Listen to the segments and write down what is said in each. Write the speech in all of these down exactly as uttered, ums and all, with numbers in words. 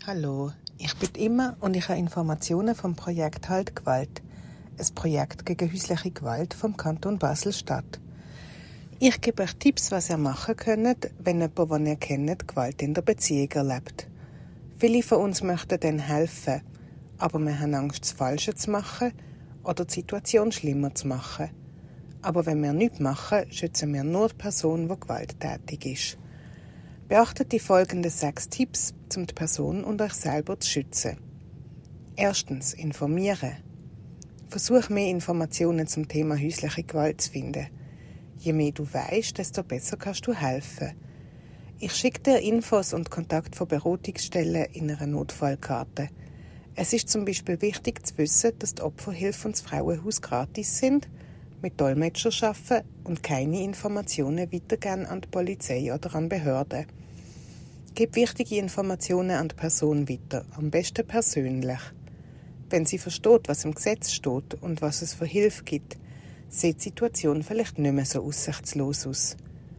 Hallo, ich bin Imma und ich habe Informationen vom Projekt Halt Gewalt, ein Projekt gegen häusliche Gewalt vom Kanton Basel-Stadt. Ich gebe euch Tipps, was ihr machen könnt, wenn jemand, den ihr kennt, Gewalt in der Beziehung erlebt. Viele von uns möchten dann helfen, aber wir haben Angst, das Falsche zu machen oder die Situation schlimmer zu machen. Aber wenn wir nichts machen, schützen wir nur die Person, die gewalttätig ist. Beachtet die folgenden sechs Tipps, um die Person und euch selber zu schützen. Erstens, informieren. Versuch mehr Informationen zum Thema häusliche Gewalt zu finden. Je mehr du weißt, desto besser kannst du helfen. Ich schicke dir Infos und Kontakt von Beratungsstellen in einer Notfallkarte. Es ist zum Beispiel wichtig zu wissen, dass die Opferhilfe und das Frauenhaus gratis sind, mit Dolmetscher arbeiten und keine Informationen weitergeben an die Polizei oder an Behörden. Gib wichtige Informationen an die Person weiter, am besten persönlich. Wenn sie versteht, was im Gesetz steht und was es für Hilfe gibt, sieht die Situation vielleicht nicht mehr so aussichtslos aus.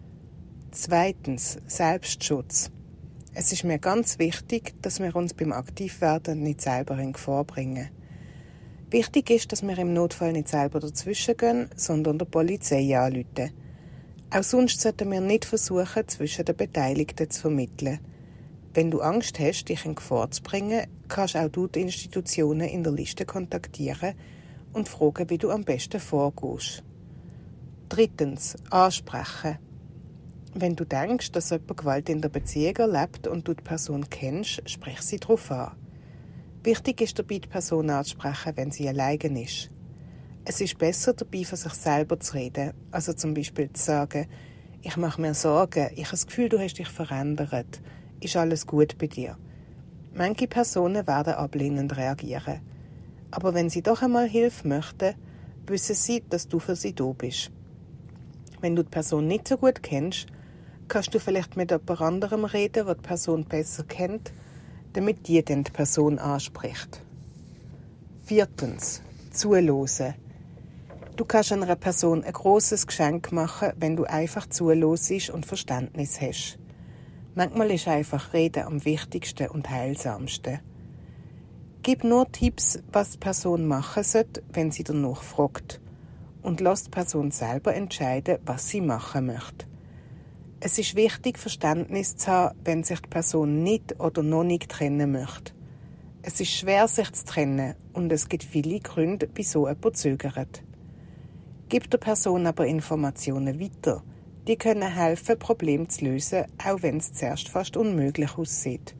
Zweitens, Selbstschutz. Es ist mir ganz wichtig, dass wir uns beim Aktivwerden nicht selber in Gefahr bringen. Wichtig ist, dass wir im Notfall nicht selber dazwischen gehen, sondern der Polizei anrufen. Auch sonst sollten wir nicht versuchen, zwischen den Beteiligten zu vermitteln. Wenn du Angst hast, dich in Gefahr zu bringen, kannst auch du die Institutionen in der Liste kontaktieren und fragen, wie du am besten vorgehst. Drittens, ansprechen. Wenn du denkst, dass jemand Gewalt in der Beziehung erlebt und du die Person kennst, sprich sie darauf an. Wichtig ist dabei, die Person anzusprechen, wenn sie alleine ist. Es ist besser, dabei von sich selber zu reden, also zum Beispiel zu sagen, ich mache mir Sorgen, ich habe das Gefühl, du hast dich verändert, ist alles gut bei dir. Manche Personen werden ablehnend reagieren, aber wenn sie doch einmal Hilfe möchten, wissen sie, dass du für sie da bist. Wenn du die Person nicht so gut kennst, kannst du vielleicht mit jemand anderem reden, der die Person besser kennt, damit die dann die Person anspricht. Viertens, zuhören. Du kannst einer Person ein grosses Geschenk machen, wenn du einfach zuhörst und Verständnis hast. Manchmal ist einfach Reden am wichtigsten und heilsamsten. Gib nur Tipps, was die Person machen sollte, wenn sie danach fragt. Und lass die Person selber entscheiden, was sie machen möchte. Es ist wichtig, Verständnis zu haben, wenn sich die Person nicht oder noch nicht trennen möchte. Es ist schwer, sich zu trennen und es gibt viele Gründe, wieso jemand zögert. Gib der Person aber Informationen weiter. Die können helfen, Probleme zu lösen, auch wenn es zuerst fast unmöglich aussieht.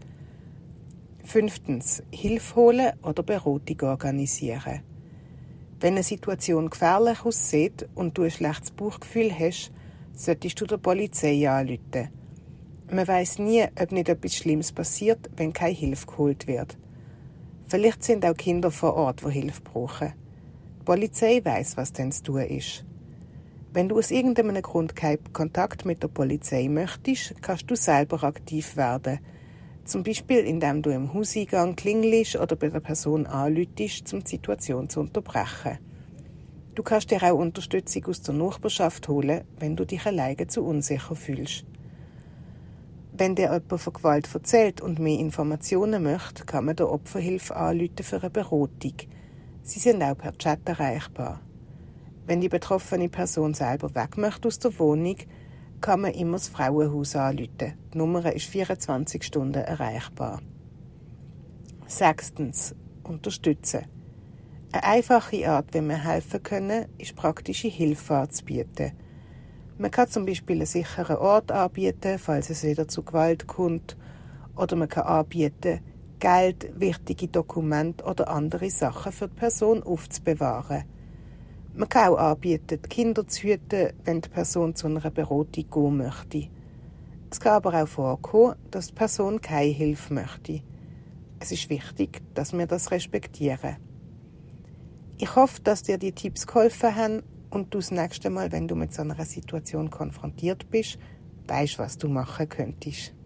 Fünftens, Hilfe holen oder Beratung organisieren. Wenn eine Situation gefährlich aussieht und du ein schlechtes Bauchgefühl hast, solltest du der Polizei anrufen. Man weiss nie, ob nicht etwas Schlimmes passiert, wenn keine Hilfe geholt wird. Vielleicht sind auch Kinder vor Ort, die Hilfe brauchen. Die Polizei weiss, was denn zu tun ist. Wenn du aus irgendeinem Grund keinen Kontakt mit der Polizei möchtest, kannst du selber aktiv werden. Zum Beispiel, indem du im Hauseingang klingelst oder bei der Person anrufst, um die Situation zu unterbrechen. Du kannst dir auch Unterstützung aus der Nachbarschaft holen, wenn du dich alleine zu unsicher fühlst. Wenn dir jemand von Gewalt erzählt und mehr Informationen möchte, kann man der Opferhilfe anrufen für eine Beratung. Sie sind auch per Chat erreichbar. Wenn die betroffene Person selber weg möchte aus der Wohnung, kann man immer das Frauenhaus anrufen. Die Nummer ist vierundzwanzig Stunden erreichbar. Sechstens, unterstützen. Eine einfache Art, wie wir helfen können, ist praktische Hilfe anzubieten. Man kann zum Beispiel einen sicheren Ort anbieten, falls es wieder zu Gewalt kommt, oder man kann anbieten, Geld, wichtige Dokumente oder andere Sachen für die Person aufzubewahren. Man kann auch anbieten, die Kinder zu hüten, wenn die Person zu einer Beratung gehen möchte. Es kann aber auch vorkommen, dass die Person keine Hilfe möchte. Es ist wichtig, dass wir das respektieren. Ich hoffe, dass dir die Tipps geholfen haben und du das nächste Mal, wenn du mit so einer Situation konfrontiert bist, weißt, was du machen könntest.